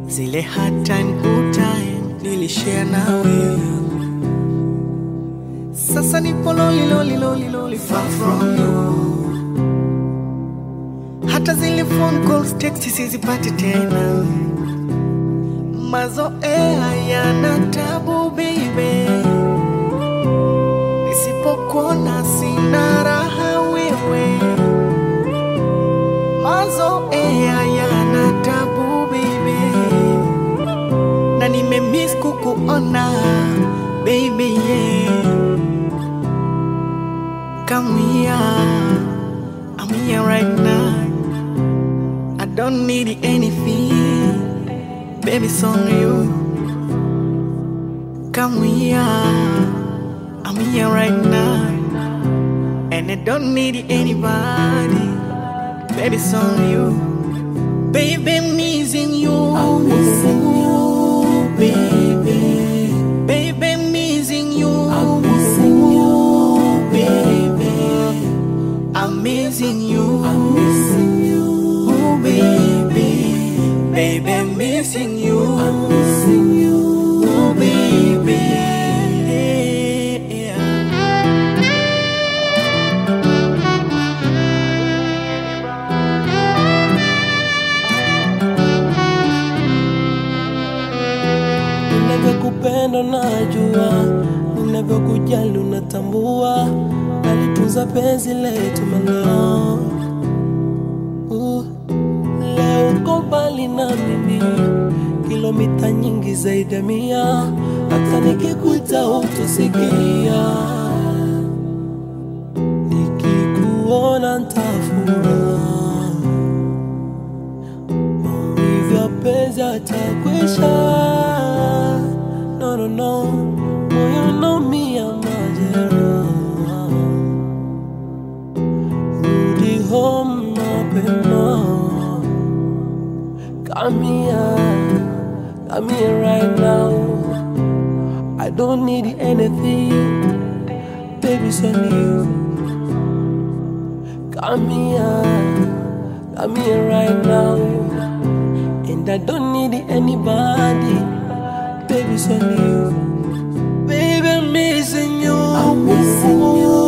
Zile hard time, good time nilishare nawe. Sasa nipo lonely far from you. Hata zile phone calls, text sizipati tena. Mazoea yana tabu baby. Nisipokuona sina raha wewe. Mazoea yana tabu baby. Na nimemiss kukuona baby yeah. Come here, I'm here right now. I don't need anything, baby, it's on you. Come here, I'm here right now. And I don't need anybody, baby, it's on you. Baby, I'm missing you. I'm missing you, baby. Baby, I'm missing you. I'm missing you, baby. I'm missing you. I'm missing you, baby. Baby, I'm missing you. I'm missing you, baby. Ninavyokupenda najua, ninavyokujali unatambua, nalitunza penzi letu malo. Leo uko mbali na mimi, kilomita nyingi zaidi ya 100. Hata nikikuita utosikia, nikikuona nitafurahi. Maumivu ya penzi yatakwisha. No, moyo unaumia majeraha. Rudi home mapema. Come here right now. I don't need anything, baby, it's on you. Come here right now. And I don't need anybody, baby, it's on you. Baby, I'm missing you. I'm missing you.